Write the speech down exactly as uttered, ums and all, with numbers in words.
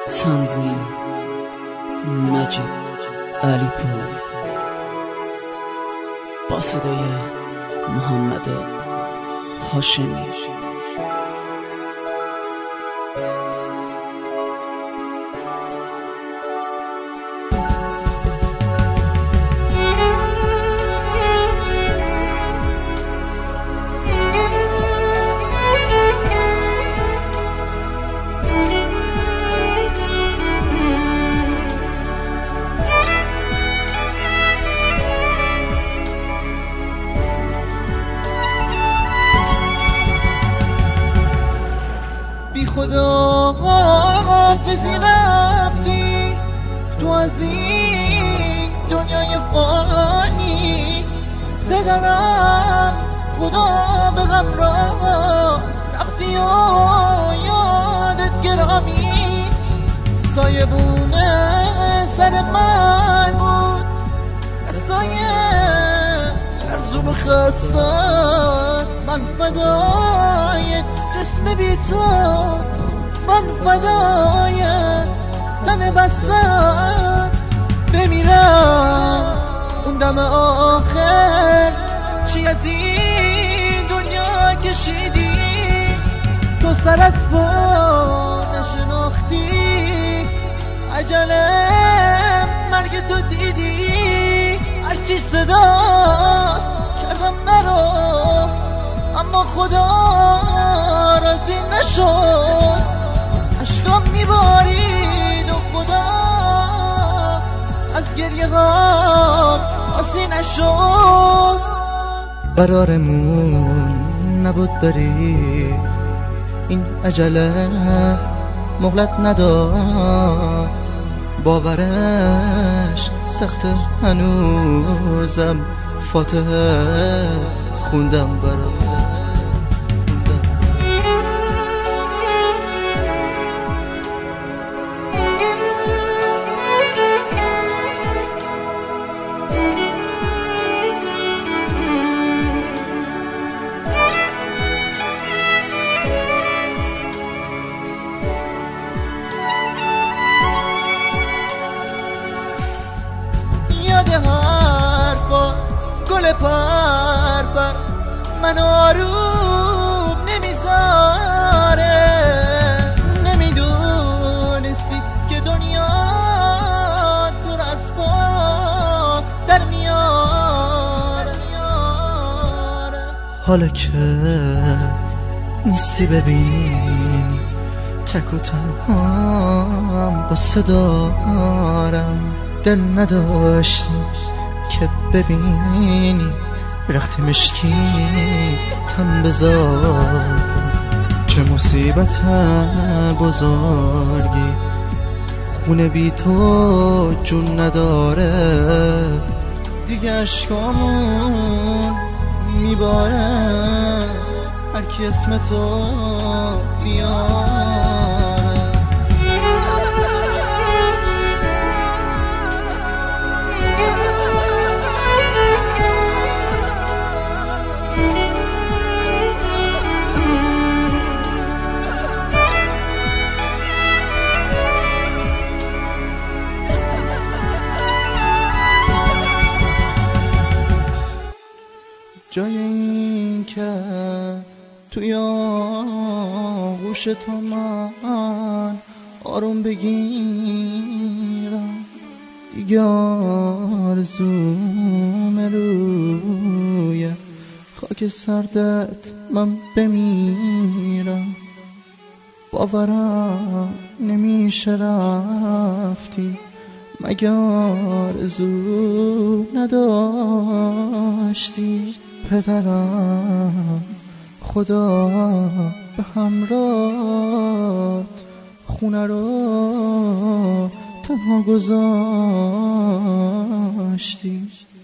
تنظیم مجید علی پور با صدای محمد هاشمی. بی خدا حافظی رفتی تو از این دنیای فانی، پدرم خدا به غم را رفتی و یادت گرامی. سایبونه سر من بود سایه لرزون خستت، من فدای جسم بی تو، من فدای تن بستم بمیرم اون دم آخر. چی از این دنیا کشیدی تو سر از پا نشناختی، عجل مرگ تو دیدی. هرچی صدا کردم نرو اما خدا راضی نشد، اشکام میبارید و خدا از گریه غم آسی نشد. قرارمون نبود بری، این عجله مهلت نداد، باورش سخته هنوزم فاتحه خوندم برات. یاد حرفات گل پر پر من آروم نمیذاره، نمیدونستی که دنیا تو رو از پا در میاره. حالا که نیستی ببین تک و تنهام قصه دارم، دل نداشتی که ببینی رخت مشکی تن بذار. چه مصیبت بزرگی خونه بی تو جون نداره، دیگه اشکامون میباره هرکی اسم تو بیاره. جای این که توی آغوش تو من آروم بگیرم، دیگه آرزوم روی خاک سردت من بمیرم. باورم نمیشه رفتی مگه آرزو نداشتی. پدرم خدا به همراهت خونه رو تنها گذاشتی.